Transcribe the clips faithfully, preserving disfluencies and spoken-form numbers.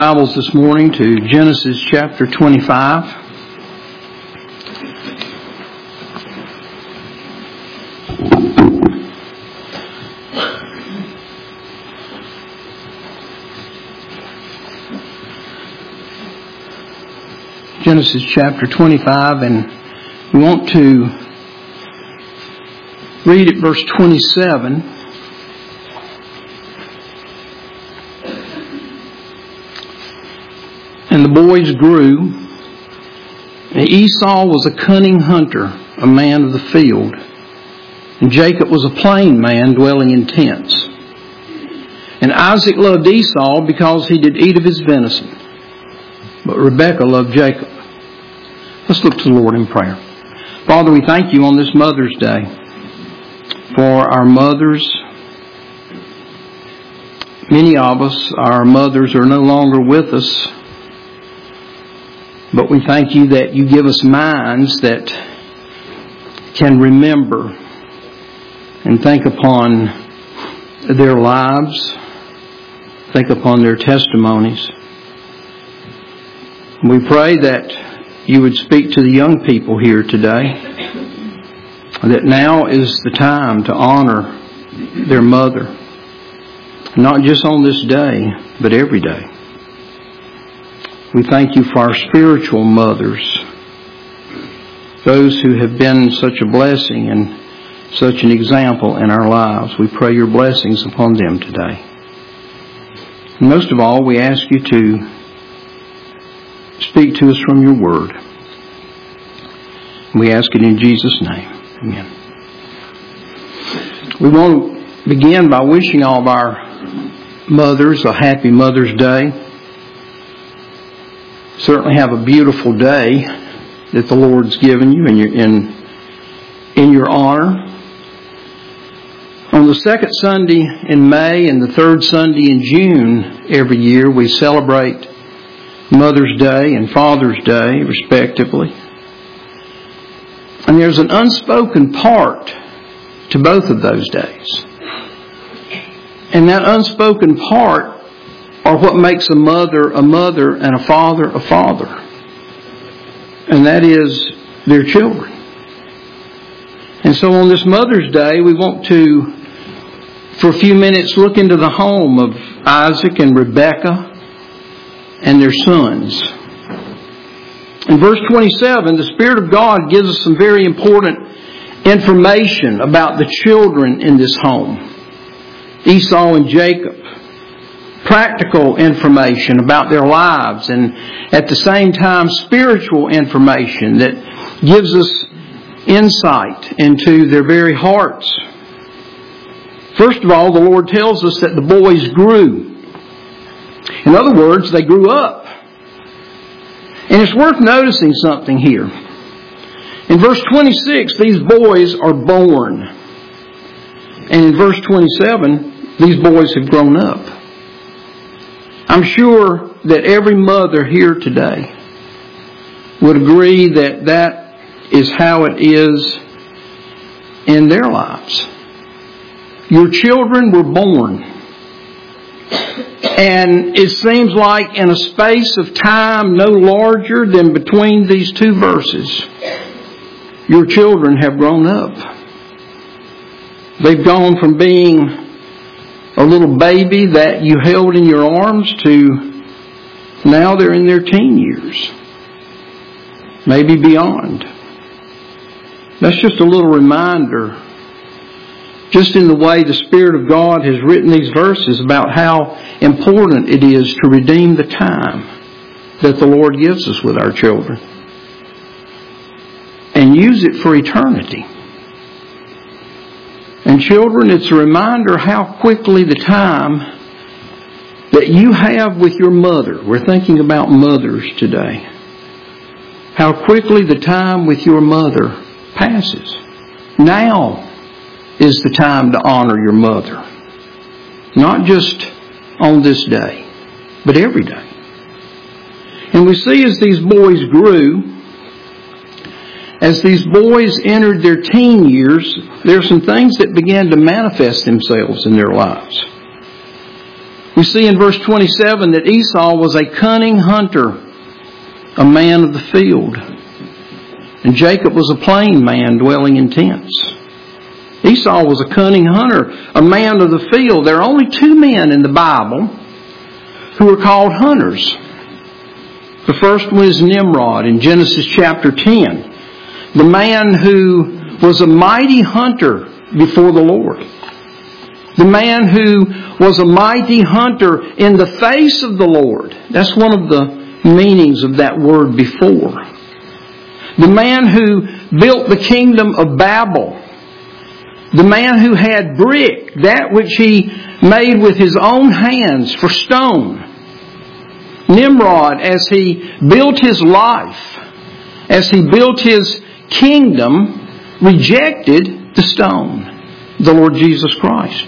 Bibles this morning to Genesis chapter twenty-five. Genesis chapter twenty-five, and we want to read at verse twenty-seven. And the boys grew, and Esau was a cunning hunter, a man of the field, and Jacob was a plain man dwelling in tents. And Isaac loved Esau because he did eat of his venison, but Rebekah loved Jacob. Let's look to the Lord in prayer. Father, we thank you on this Mother's Day for our mothers. Many of us, our mothers are no longer with us. But we thank you that you give us minds that can remember and think upon their lives, think upon their testimonies. We pray that you would speak to the young people here today, that now is the time to honor their mother, not just on this day, but every day. We thank you for our spiritual mothers, those who have been such a blessing and such an example in our lives. We pray your blessings upon them today. And most of all, we ask you to speak to us from your word. We ask it in Jesus' name. Amen. We want to begin by wishing all of our mothers a happy Mother's Day. Certainly have a beautiful day that the Lord's given you in your, in, in your honor. On the second Sunday in May and the third Sunday in June every year, we celebrate Mother's Day and Father's Day, respectively. And there's an unspoken part to both of those days. And that unspoken part or what makes a mother a mother and a father a father. And that is their children. And so on this Mother's Day, we want to, for a few minutes, look into the home of Isaac and Rebekah and their sons. In verse twenty-seven, the Spirit of God gives us some very important information about the children in this home, Esau and Jacob. Practical information about their lives, and at the same time spiritual information that gives us insight into their very hearts. First of all, the Lord tells us that the boys grew. In other words, they grew up. And it's worth noticing something here. In verse twenty-six, these boys are born. And in verse twenty-seven, these boys have grown up. I'm sure that every mother here today would agree that that is how it is in their lives. Your children were born. And it seems like in a space of time no larger than between these two verses, your children have grown up. They've gone from being a little baby that you held in your arms to now they're in their teen years. Maybe beyond. That's just a little reminder, just in the way the Spirit of God has written these verses about how important it is to redeem the time that the Lord gives us with our children and use it for eternity. And children, it's a reminder how quickly the time that you have with your mother, we're thinking about mothers today, how quickly the time with your mother passes. Now is the time to honor your mother. Not just on this day, but every day. And we see as these boys grew, as these boys entered their teen years, there are some things that began to manifest themselves in their lives. We see in verse twenty-seven that Esau was a cunning hunter, a man of the field. And Jacob was a plain man dwelling in tents. Esau was a cunning hunter, a man of the field. There are only two men in the Bible who are called hunters. The first one is Nimrod in Genesis chapter ten. The man who was a mighty hunter before the Lord. The man who was a mighty hunter in the face of the Lord. That's one of the meanings of that word before. The man who built the kingdom of Babel. The man who had brick, that which he made with his own hands for stone. Nimrod, as he built his life, as he built his kingdom, rejected the stone, the Lord Jesus Christ.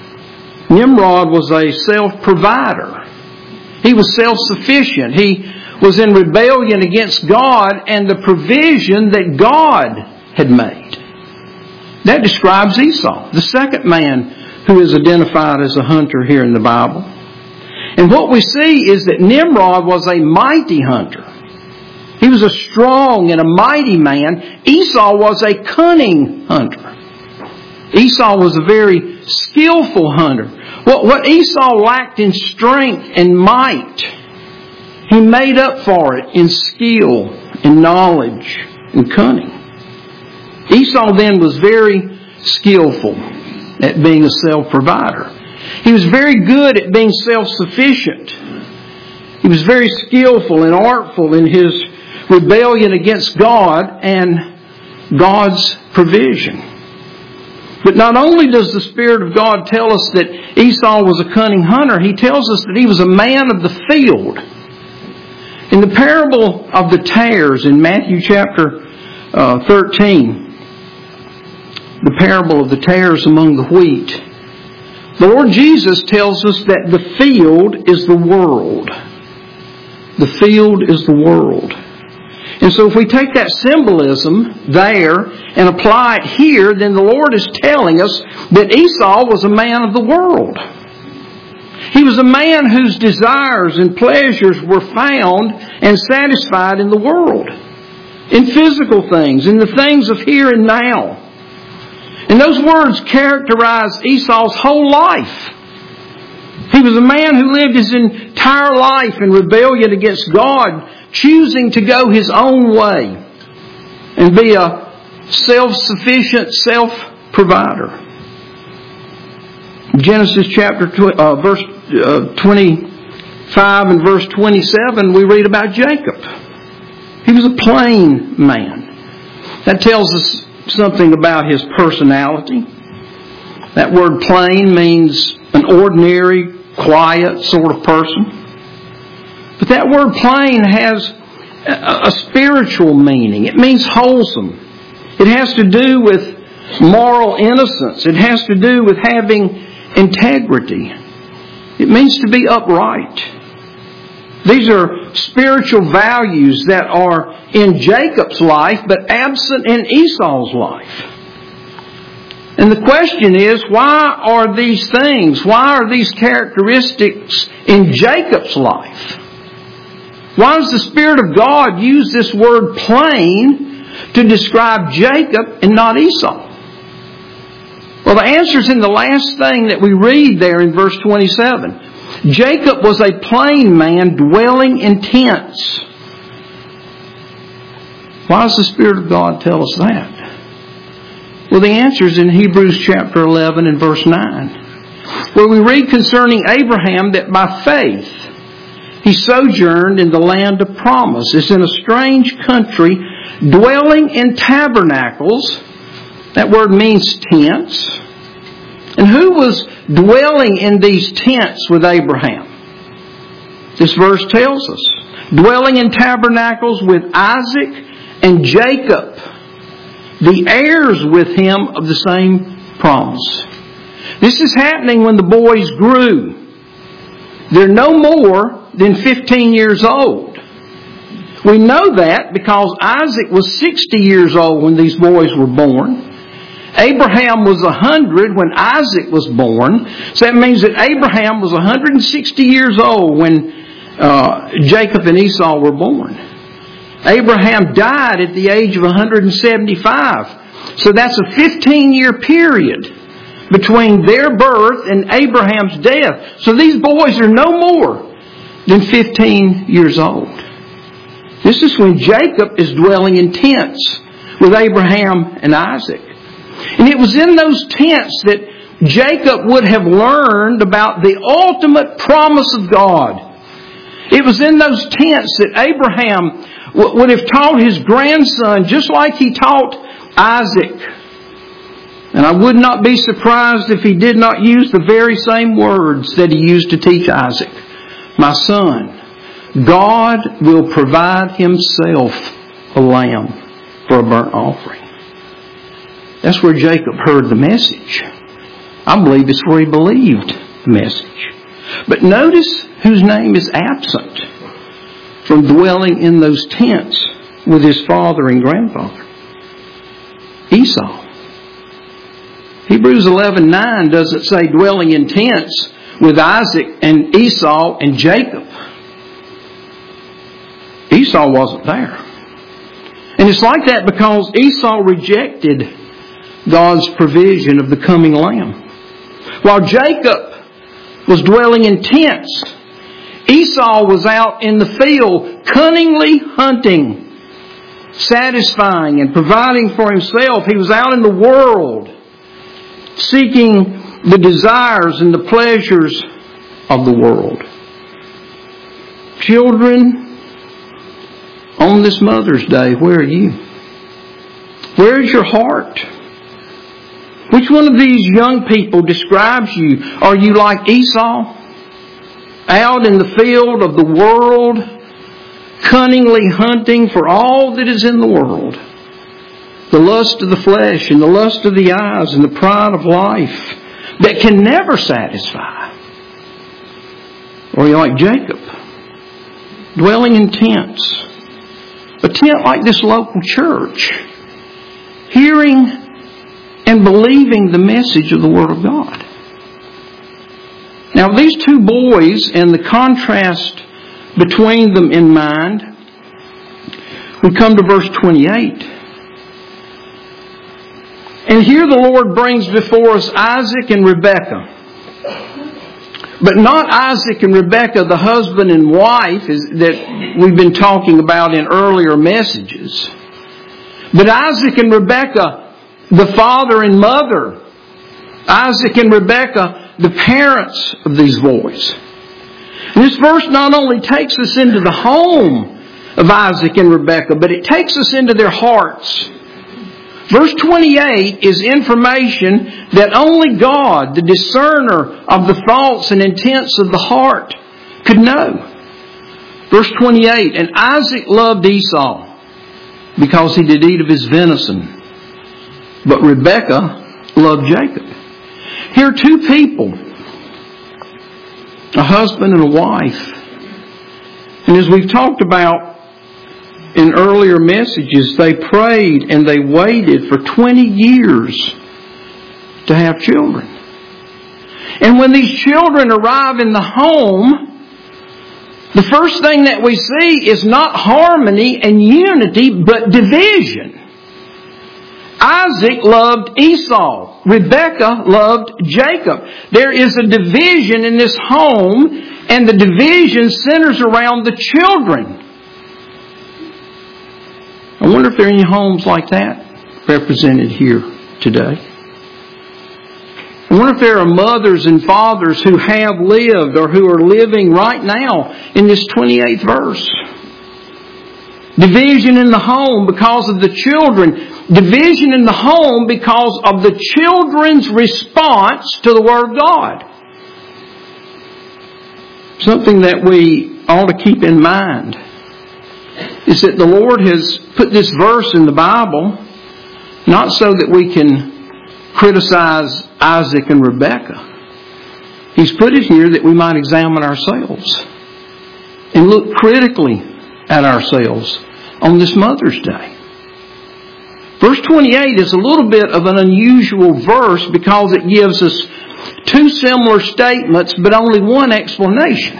Nimrod was a self-provider. He was self-sufficient. He was in rebellion against God and the provision that God had made. That describes Esau, the second man who is identified as a hunter here in the Bible. And what we see is that Nimrod was a mighty hunter. He was a strong and a mighty man. Esau was a cunning hunter. Esau was a very skillful hunter. What, what Esau lacked in strength and might, he made up for it in skill, in knowledge, and cunning. Esau then was very skillful at being a self-provider. He was very good at being self-sufficient. He was very skillful and artful in his rebellion against God and God's provision. But not only does the Spirit of God tell us that Esau was a cunning hunter, He tells us that he was a man of the field. In the parable of the tares in Matthew chapter uh, thirteen, the parable of the tares among the wheat, the Lord Jesus tells us that the field is the world. The field is the world. And so if we take that symbolism there and apply it here, then the Lord is telling us that Esau was a man of the world. He was a man whose desires and pleasures were found and satisfied in the world. In physical things, in the things of here and now. And those words characterize Esau's whole life. He was a man who lived his entire life in rebellion against God, choosing to go his own way and be a self-sufficient self-provider. Genesis chapter tw- uh, verse uh, twenty-five and verse twenty-seven, we read about Jacob. He was a plain man. That tells us something about his personality. That word plain means an ordinary, quiet sort of person. But that word plain has a spiritual meaning. It means wholesome. It has to do with moral innocence. It has to do with having integrity. It means to be upright. These are spiritual values that are in Jacob's life, but absent in Esau's life. And the question is, why are these things, why are these characteristics in Jacob's life? Why does the Spirit of God use this word plain to describe Jacob and not Esau? Well, the answer is in the last thing that we read there in verse twenty-seven. Jacob was a plain man dwelling in tents. Why does the Spirit of God tell us that? Well, the answer is in Hebrews chapter eleven and verse nine, where we read concerning Abraham that by faith he sojourned in the land of promise, as in a strange country, dwelling in tabernacles. That word means tents. And who was dwelling in these tents with Abraham? This verse tells us. Dwelling in tabernacles with Isaac and Jacob, the heirs with him of the same promise. This is happening when the boys grew. They're no more than fifteen years old. We know that because Isaac was sixty years old when these boys were born. Abraham was one hundred when Isaac was born. So that means that Abraham was one hundred sixty years old when uh, Jacob and Esau were born. Abraham died at the age of one hundred seventy-five. So that's a fifteen-year period between their birth and Abraham's death. So these boys are no more than fifteen years old. This is when Jacob is dwelling in tents with Abraham and Isaac. And it was in those tents that Jacob would have learned about the ultimate promise of God. It was in those tents that Abraham would have taught his grandson just like he taught Isaac. And I would not be surprised if he did not use the very same words that he used to teach Isaac. My son, God will provide Himself a lamb for a burnt offering. That's where Jacob heard the message. I believe it's where he believed the message. But notice whose name is absent from dwelling in those tents with his father and grandfather. Esau. Hebrews eleven nine doesn't say dwelling in tents with Isaac and Esau and Jacob. Esau wasn't there. And it's like that because Esau rejected God's provision of the coming lamb. While Jacob was dwelling in tents, Esau was out in the field cunningly hunting, satisfying and providing for himself. He was out in the world seeking the desires and the pleasures of the world. Children, on this Mother's Day, where are you? Where is your heart? Which one of these young people describes you? Are you like Esau? Out in the field of the world, cunningly hunting for all that is in the world. The lust of the flesh and the lust of the eyes and the pride of life that can never satisfy. Or are you like Jacob, dwelling in tents? A tent like this local church, hearing and believing the message of the Word of God. Now, these two boys and the contrast between them in mind, we come to verse twenty-eight. And here the Lord brings before us Isaac and Rebekah. But not Isaac and Rebekah, the husband and wife is, that we've been talking about in earlier messages. But Isaac and Rebekah, the father and mother. Isaac and Rebekah, the parents of these boys. And this verse not only takes us into the home of Isaac and Rebekah, but it takes us into their hearts. Verse twenty-eight is information that only God, the discerner of the thoughts and intents of the heart, could know. Verse twenty-eight, and Isaac loved Esau because he did eat of his venison, but Rebekah loved Jacob. Here are two people, a husband and a wife. And as we've talked about in earlier messages, they prayed and they waited for twenty years to have children. And when these children arrive in the home, the first thing that we see is not harmony and unity, but division. Isaac loved Esau. Rebekah loved Jacob. There is a division in this home, and the division centers around the children. I wonder if there are any homes like that represented here today. I wonder if there are mothers and fathers who have lived or who are living right now in this twenty-eighth verse. Division in the home because of the children. Division in the home because of the children's response to the Word of God. Something that we ought to keep in mind is that the Lord has put this verse in the Bible not so that we can criticize Isaac and Rebekah. He's put it here that we might examine ourselves and look critically at ourselves on this Mother's Day. Verse twenty-eight is a little bit of an unusual verse because it gives us two similar statements but only one explanation.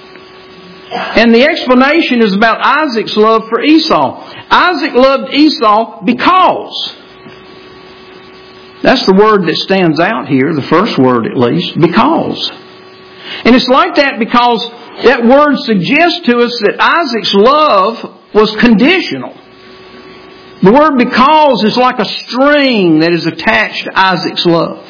And the explanation is about Isaac's love for Esau. Isaac loved Esau because. That's the word that stands out here, the first word at least, because. And it's like that because that word suggests to us that Isaac's love was conditional. The word because is like a string that is attached to Isaac's love.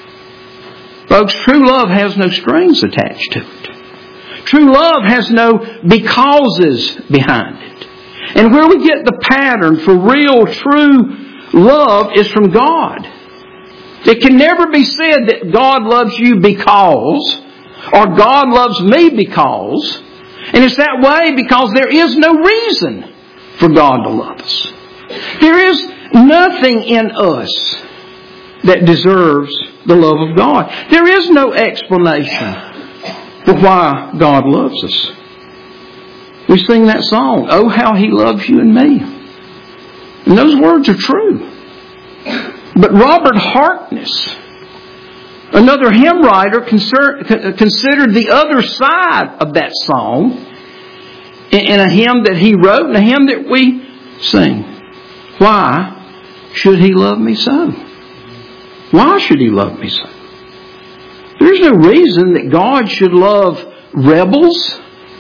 Folks, true love has no strings attached to it. True love has no becauses behind it. And where we get the pattern for real, true love is from God. It can never be said that God loves you because, or God loves me because. And it's that way because there is no reason for God to love us. There is nothing in us that deserves the love of God. There is no explanation for why God loves us. We sing that song, "Oh, how He loves you and me." And those words are true. But Robert Harkness, another hymn writer, considered the other side of that song in a hymn that he wrote and a hymn that we sing. Why should He love me so? Why should He love me so? There's no reason that God should love rebels.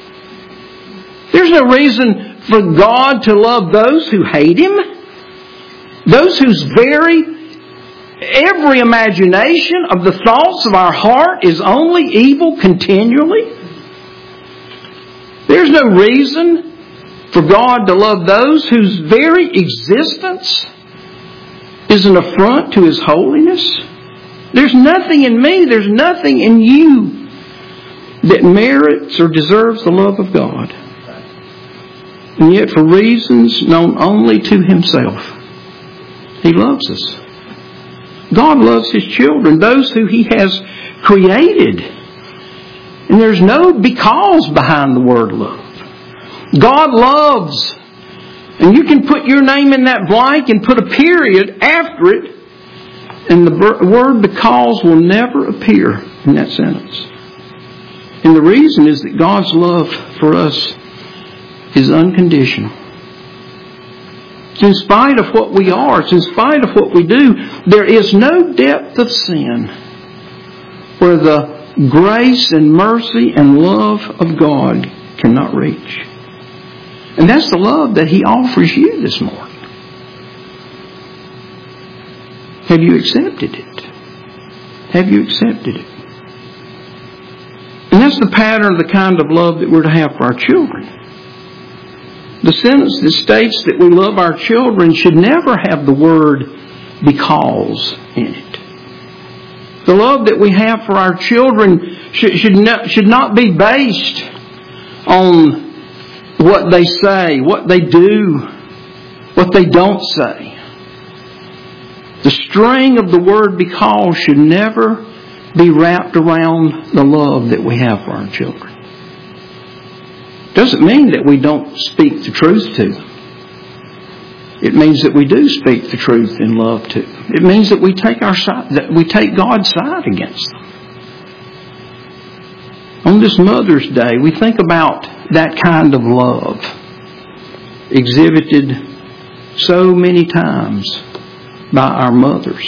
There's no reason for God to love those who hate Him. Those whose very, every imagination of the thoughts of our heart is only evil continually. There's no reason for God to love those whose very existence is an affront to His holiness. There's nothing in me, there's nothing in you that merits or deserves the love of God. And yet for reasons known only to Himself, He loves us. God loves His children, those who He has created. And there's no because behind the word love. God loves. And you can put your name in that blank and put a period after it, and the word because will never appear in that sentence. And the reason is that God's love for us is unconditional. It's in spite of what we are, it's in spite of what we do, there is no depth of sin where the grace and mercy and love of God cannot reach. And that's the love that He offers you this morning. Have you accepted it? Have you accepted it? And that's the pattern of the kind of love that we're to have for our children. The sentence that states that we love our children should never have the word because in it. The love that we have for our children should, should, not, should not be based on what they say, what they do, what they don't say. The string of the word because should never be wrapped around the love that we have for our children. Doesn't mean that we don't speak the truth to them. It means that we do speak the truth in love to them. It means that we take our side, that we take God's side against them. On this Mother's Day, we think about that kind of love exhibited so many times by our mothers.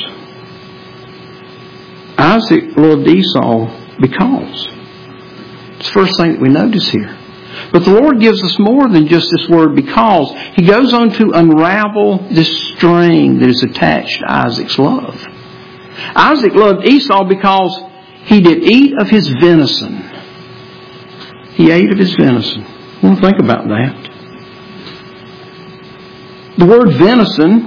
Isaac loved Esau because. It's the first thing that we notice here. But the Lord gives us more than just this word because. He goes on to unravel this string that is attached to Isaac's love. Isaac loved Esau because he did eat of his venison. He ate of his venison. I want to think about that. The word venison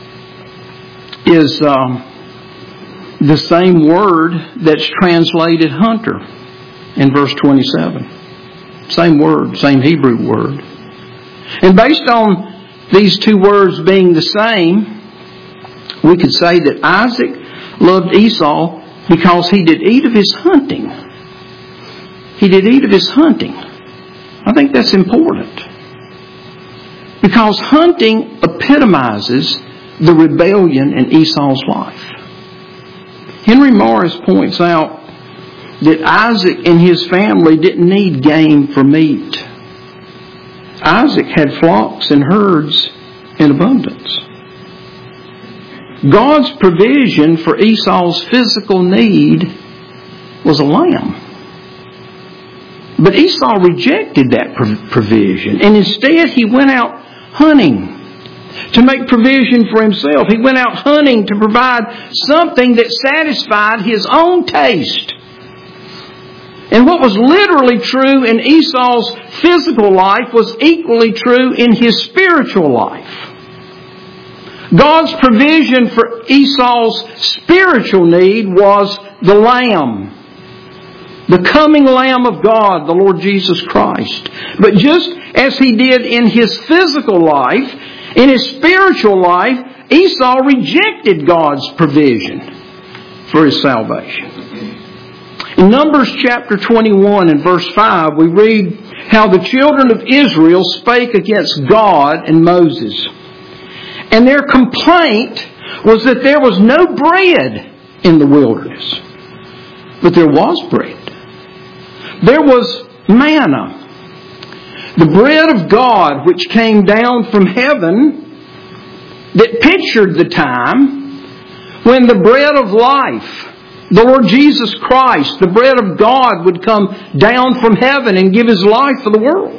is um, the same word that's translated hunter in verse twenty-seven. Same word, same Hebrew word. And based on these two words being the same, we could say that Isaac loved Esau because he did eat of his hunting. He did eat of his hunting. I think that's important. Because hunting epitomizes the rebellion in Esau's life. Henry Morris points out that Isaac and his family didn't need game for meat. Isaac had flocks and herds in abundance. God's provision for Esau's physical need was a lamb. But Esau rejected that provision, and instead he went out hunting to make provision for himself. He went out hunting to provide something that satisfied his own taste. And what was literally true in Esau's physical life was equally true in his spiritual life. God's provision for Esau's spiritual need was the Lamb. The coming Lamb of God, the Lord Jesus Christ. But just as he did in his physical life, in his spiritual life, Esau rejected God's provision for his salvation. In Numbers chapter twenty-one and verse five, we read how the children of Israel spake against God and Moses. And their complaint was that there was no bread in the wilderness. But there was bread. There was manna. The bread of God which came down from heaven that pictured the time when the bread of life, the Lord Jesus Christ, the bread of God, would come down from heaven and give His life for the world.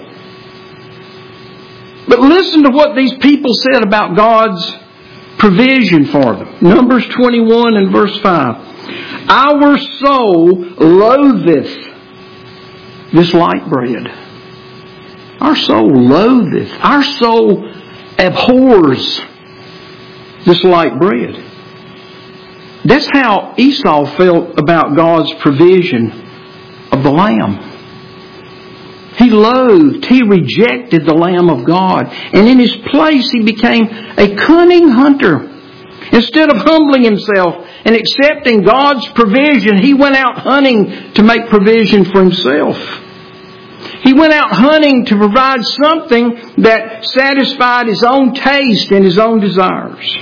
But listen to what these people said about God's provision for them. Numbers twenty-one and verse five. Our soul loatheth this light bread. Our soul loatheth. Our soul abhors this light bread. That's how Esau felt about God's provision of the lamb. He loathed, he rejected the Lamb of God. And in his place he became a cunning hunter. Instead of humbling himself and accepting God's provision, he went out hunting to make provision for himself. He went out hunting to provide something that satisfied his own taste and his own desires.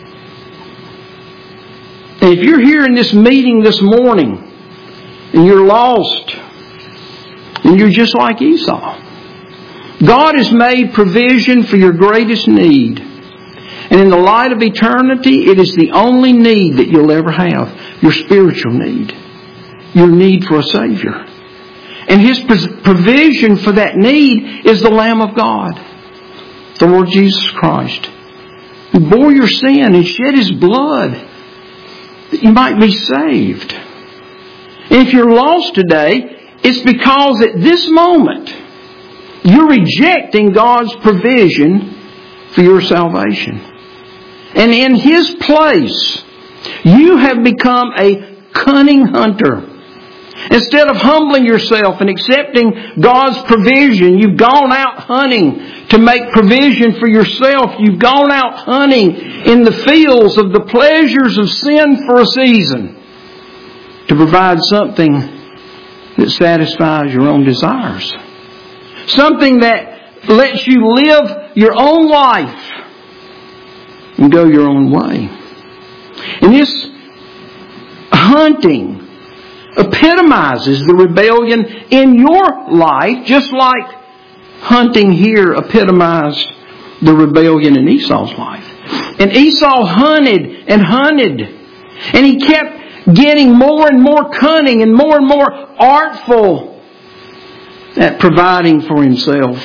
And if you're here in this meeting this morning and you're lost, and you're just like Esau, God has made provision for your greatest need. And in the light of eternity, it is the only need that you'll ever have. Your spiritual need. Your need for a Savior. And His provision for that need is the Lamb of God. The Lord Jesus Christ. Who bore your sin and shed His blood that you might be saved. And if you're lost today, it's because at this moment you're rejecting God's provision for your salvation. And in His place, you have become a cunning hunter. Instead of humbling yourself and accepting God's provision, you've gone out hunting to make provision for yourself. You've gone out hunting in the fields of the pleasures of sin for a season to provide something that satisfies your own desires. Something that lets you live your own life and go your own way. And this hunting epitomizes the rebellion in your life, just like hunting here epitomized the rebellion in Esau's life. And Esau hunted and hunted, and he kept getting more and more cunning and more and more artful at providing for himself.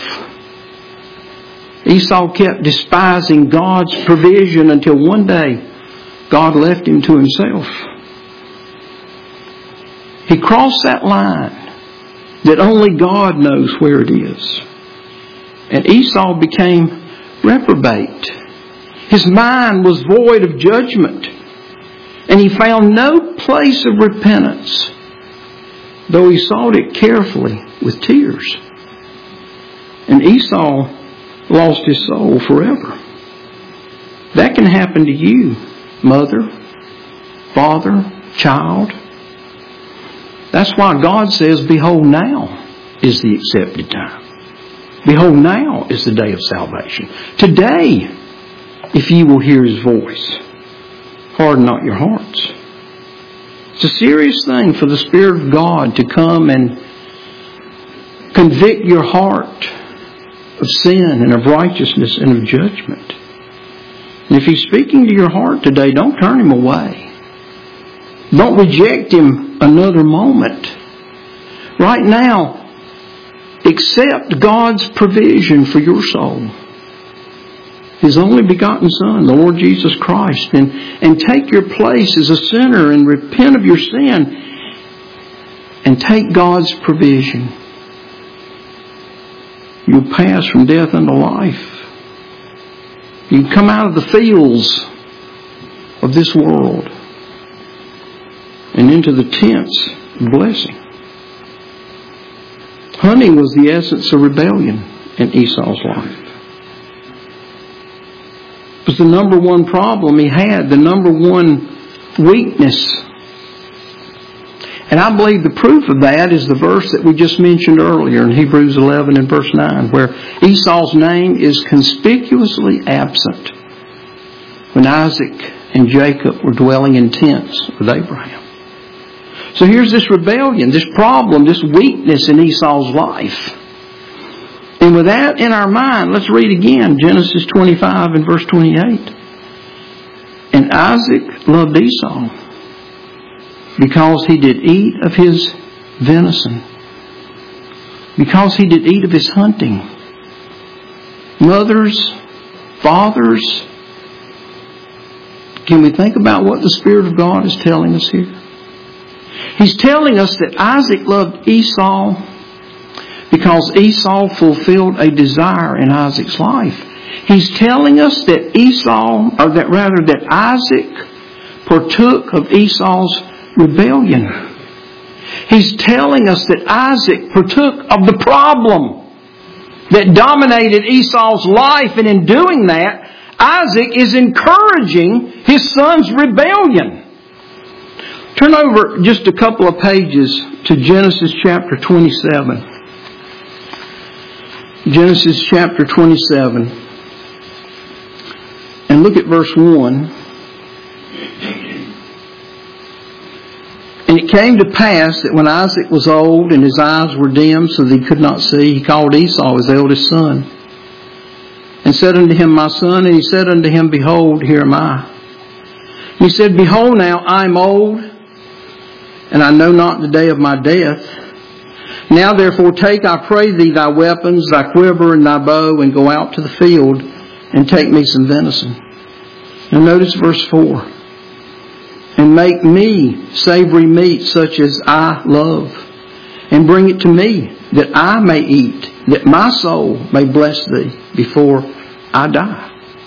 Esau kept despising God's provision until one day God left him to himself. He crossed that line that only God knows where it is. And Esau became reprobate. His mind was void of judgment. And he found no place of repentance, though he sought it carefully with tears. And Esau lost his soul forever. That can happen to you, mother, father, child. That's why God says, behold, now is the accepted time. Behold, now is the day of salvation. Today if ye will hear His voice. Harden not your hearts. It's a serious thing for the Spirit of God to come and convict your heart of sin and of righteousness and of judgment. And if He's speaking to your heart today, don't turn Him away. Don't reject Him another moment. Right now, accept God's provision for your soul. His only begotten Son, the Lord Jesus Christ. And, and take your place as a sinner and repent of your sin. And take God's provision. You'll pass from death unto life. You come out of the fields of this world and into the tents of blessing. Hunting was the essence of rebellion in Esau's life. It was the number one problem he had, the number one weakness. And I believe the proof of that is the verse that we just mentioned earlier in Hebrews eleven and verse nine, where Esau's name is conspicuously absent when Isaac and Jacob were dwelling in tents with Abraham. So here's this rebellion, this problem, this weakness in Esau's life. And with that in our mind, let's read again Genesis twenty-five and verse twenty-eight. And Isaac loved Esau because he did eat of his venison, because he did eat of his hunting. Mothers, fathers, can we think about what the Spirit of God is telling us here? He's telling us that Isaac loved Esau because Esau fulfilled a desire in Isaac's life. He's telling us that Esau, or that rather that Isaac partook of Esau's rebellion. He's telling us that Isaac partook of the problem that dominated Esau's life, and in doing that, Isaac is encouraging his son's rebellion. Turn over just a couple of pages to Genesis chapter twenty-seven. Genesis chapter twenty-seven. And look at verse one. And it came to pass that when Isaac was old and his eyes were dim so that he could not see, he called Esau his eldest son, and said unto him, My son. And he said unto him, Behold, here am I. And he said, Behold now, I am old, and I know not the day of my death. Now therefore take, I pray thee, thy weapons, thy quiver and thy bow, and go out to the field, and take me some venison. Now notice verse four. And make me savory meat such as I love, and bring it to me, that I may eat, that my soul may bless thee before I die.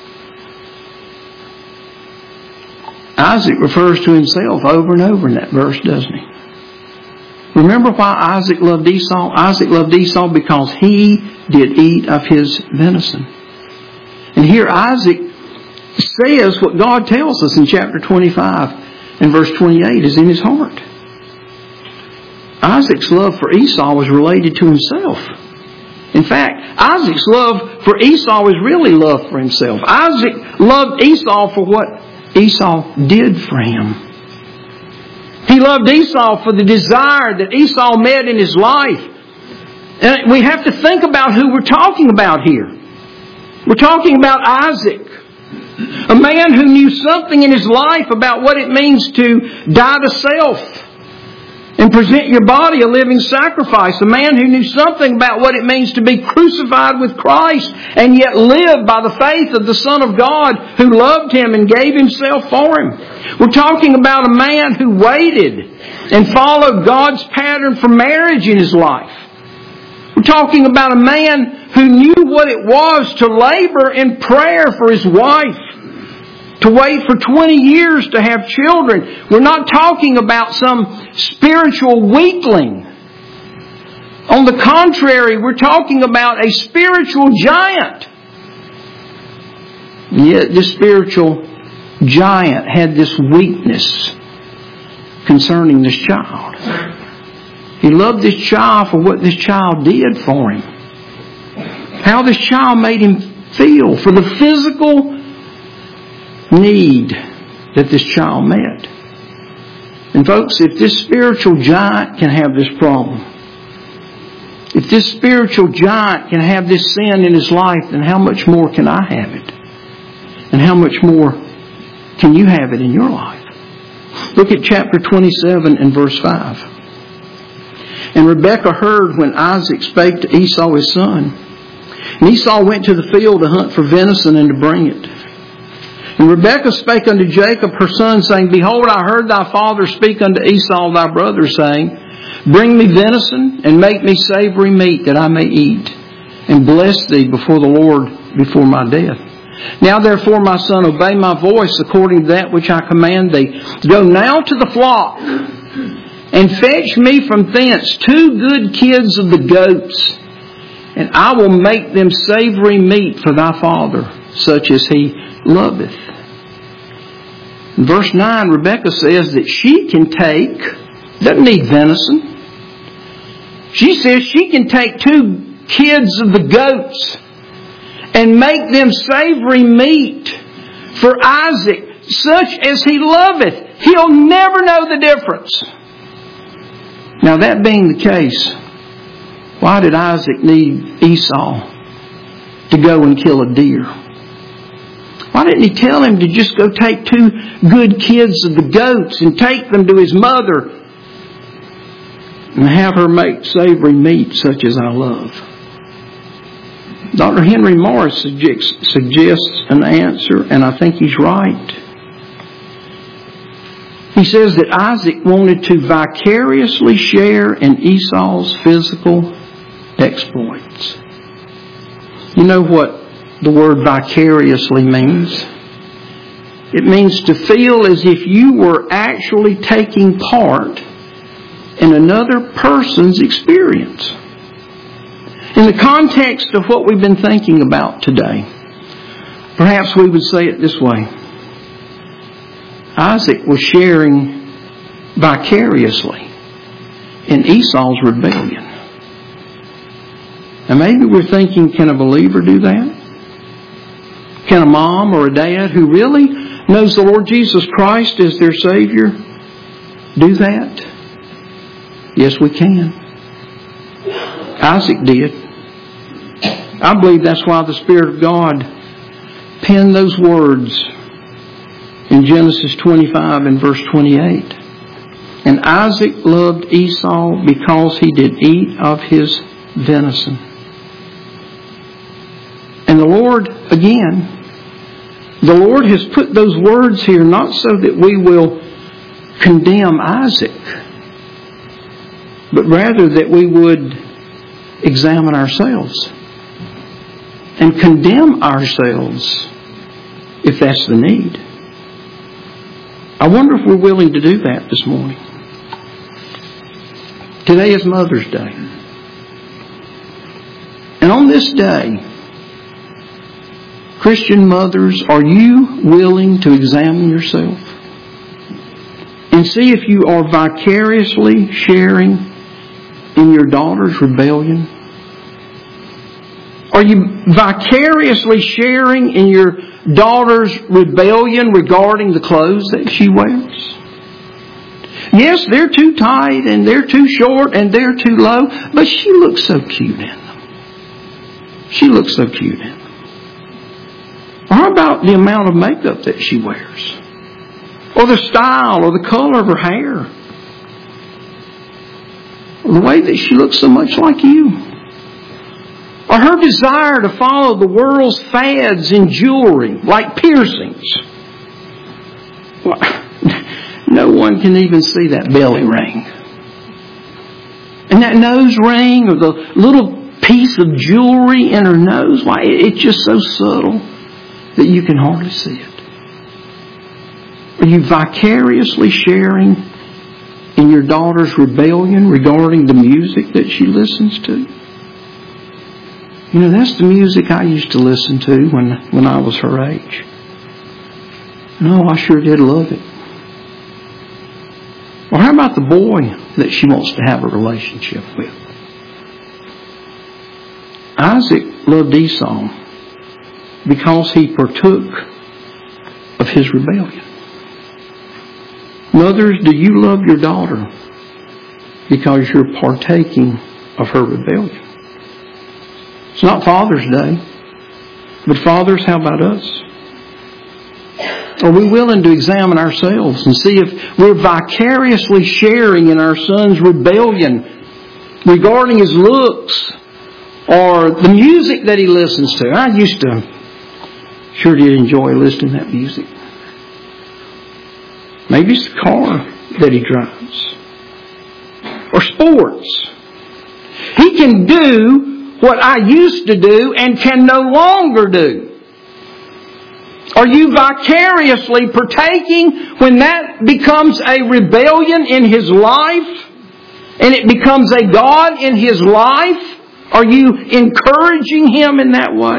Isaac refers to himself over and over in that verse, doesn't he? Remember why Isaac loved Esau? Isaac loved Esau because he did eat of his venison. And here Isaac says what God tells us in chapter twenty-five and verse twenty-eight is in his heart. Isaac's love for Esau was related to himself. In fact, Isaac's love for Esau is really love for himself. Isaac loved Esau for what Esau did for him. He loved Esau for the desire that Esau met in his life. And we have to think about who we're talking about here. We're talking about Isaac, a man who knew something in his life about what it means to die to self and present your body a living sacrifice. A man who knew something about what it means to be crucified with Christ and yet live by the faith of the Son of God who loved him and gave himself for him. We're talking about a man who waited and followed God's pattern for marriage in his life. We're talking about a man who knew what it was to labor in prayer for his wife, to wait for twenty years to have children. We're not talking about some spiritual weakling. On the contrary, we're talking about a spiritual giant. And yet this spiritual giant had this weakness concerning this child. He loved this child for what this child did for him. How this child made him feel, for the physical need that this child met. And folks, if this spiritual giant can have this problem, if this spiritual giant can have this sin in his life, then how much more can I have it? And how much more can you have it in your life? Look at chapter twenty-seven and verse five. And Rebekah heard when Isaac spake to Esau his son. And Esau went to the field to hunt for venison and to bring it. And Rebekah spake unto Jacob her son, saying, Behold, I heard thy father speak unto Esau thy brother, saying, Bring me venison, and make me savory meat, that I may eat, and bless thee before the Lord before my death. Now therefore, my son, obey my voice according to that which I command thee. Go now to the flock, and fetch me from thence two good kids of the goats, and I will make them savory meat for thy father, such as he loveth. In verse nine, Rebekah says that she can take, doesn't need venison. She says she can take two kids of the goats and make them savory meat for Isaac, such as he loveth. He'll never know the difference. Now, that being the case, why did Isaac need Esau to go and kill a deer? Why didn't he tell him to just go take two good kids of the goats and take them to his mother and have her make savory meat such as I love? Doctor Henry Morris suggests, suggests an answer, and I think he's right. He says that Isaac wanted to vicariously share in Esau's physical exploits. You know what the word vicariously means? It means to feel as if you were actually taking part in another person's experience. In the context of what we've been thinking about today, perhaps we would say it this way. Isaac was sharing vicariously in Esau's rebellion. And maybe we're thinking, can a believer do that? Can a mom or a dad who really knows the Lord Jesus Christ as their Savior do that? Yes, we can. Isaac did. I believe that's why the Spirit of God penned those words in Genesis twenty-five and verse twenty-eight. And Isaac loved Esau because he did eat of his venison. And the Lord, again, the Lord has put those words here not so that we will condemn Isaac, but rather that we would examine ourselves and condemn ourselves if that's the need. I wonder if we're willing to do that this morning. Today is Mother's Day. And on this day, Christian mothers, are you willing to examine yourself and see if you are vicariously sharing in your daughter's rebellion? Are you vicariously sharing in your daughter's rebellion regarding the clothes that she wears? Yes, they're too tight and they're too short and they're too low, but she looks so cute in them. She looks so cute in them. Or how about the amount of makeup that she wears? Or the style or the color of her hair? Or the way that she looks so much like you? Or her desire to follow the world's fads in jewelry, like piercings? Well, no one can even see that belly ring. And that nose ring or the little piece of jewelry in her nose, why, it's just so subtle that you can hardly see it. Are you vicariously sharing in your daughter's rebellion regarding the music that she listens to? You know, that's the music I used to listen to when, when I was her age. No, I sure did love it. Or how about the boy that she wants to have a relationship with? Isaac loved Esau because he partook of of his rebellion. Mothers, do you love your daughter because you're partaking of her rebellion? It's not Father's Day. But fathers, how about us? Are we willing to examine ourselves and see if we're vicariously sharing in our son's rebellion regarding his looks or the music that he listens to? I used to sure did enjoy listening to that music. Maybe it's the car that he drives. Or sports. He can do what I used to do and can no longer do. Are you vicariously partaking when that becomes a rebellion in his life and it becomes a God in his life? Are you encouraging him in that way?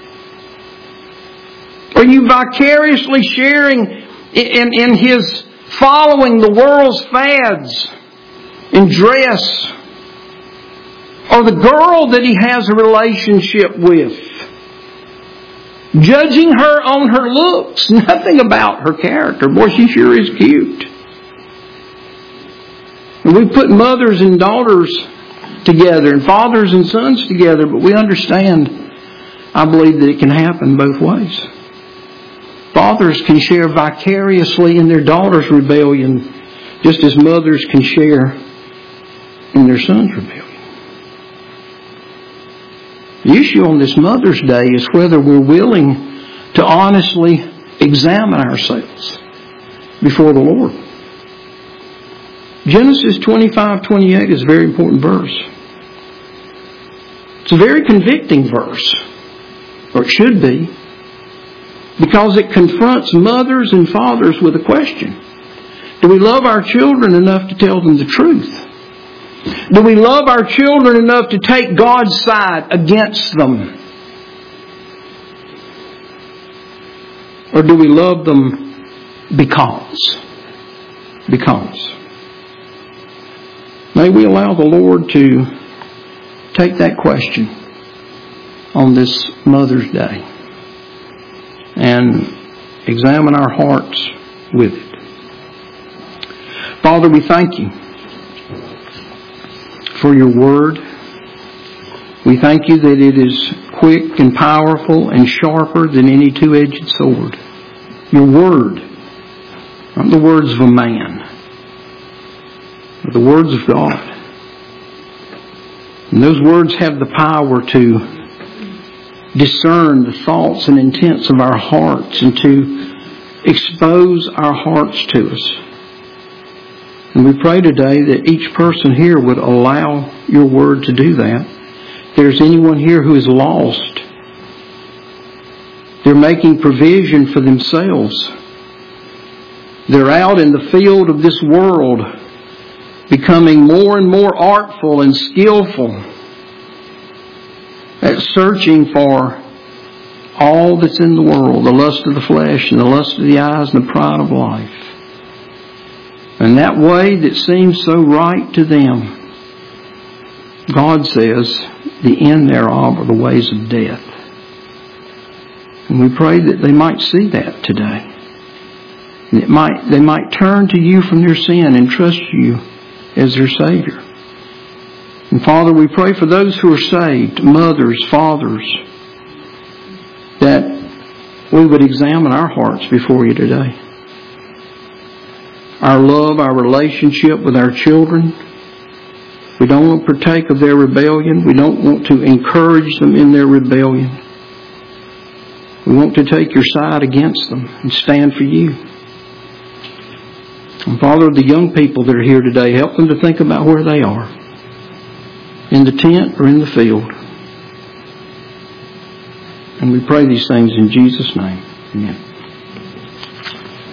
Are you vicariously sharing in, in his following the world's fads in dress? Or the girl that he has a relationship with? Judging her on her looks, nothing about her character. Boy, she sure is cute. And we put mothers and daughters together and fathers and sons together, but we understand, I believe, that it can happen both ways. Fathers can share vicariously in their daughter's rebellion just as mothers can share in their son's rebellion. The issue on this Mother's Day is whether we're willing to honestly examine ourselves before the Lord. Genesis twenty-five twenty-eight is a very important verse. It's a very convicting verse, or it should be, because it confronts mothers and fathers with a question. Do we love our children enough to tell them the truth? Do we love our children enough to take God's side against them? Or do we love them because? Because. May we allow the Lord to take that question on this Mother's Day and examine our hearts with it. Father, we thank you for your word. We thank you that it is quick and powerful and sharper than any two-edged sword. Your word, not the words of a man, but the words of God. And those words have the power to discern the thoughts and intents of our hearts and to expose our hearts to us. And we pray today that each person here would allow your word to do that. If there's anyone here who is lost, they're making provision for themselves. They're out in the field of this world, becoming more and more artful and skillful at searching for all that's in the world, the lust of the flesh and the lust of the eyes and the pride of life. And that way that seems so right to them, God says, the end thereof are the ways of death. And we pray that they might see that today. And it might, they might turn to you from their sin and trust you as their Savior. And Father, we pray for those who are saved, mothers, fathers, that we would examine our hearts before you today. Our love, our relationship with our children. We don't want to partake of their rebellion. We don't want to encourage them in their rebellion. We want to take your side against them and stand for you. And Father, the young people that are here today, help them to think about where they are. In the tent or in the field. And we pray these things in Jesus' name. Amen.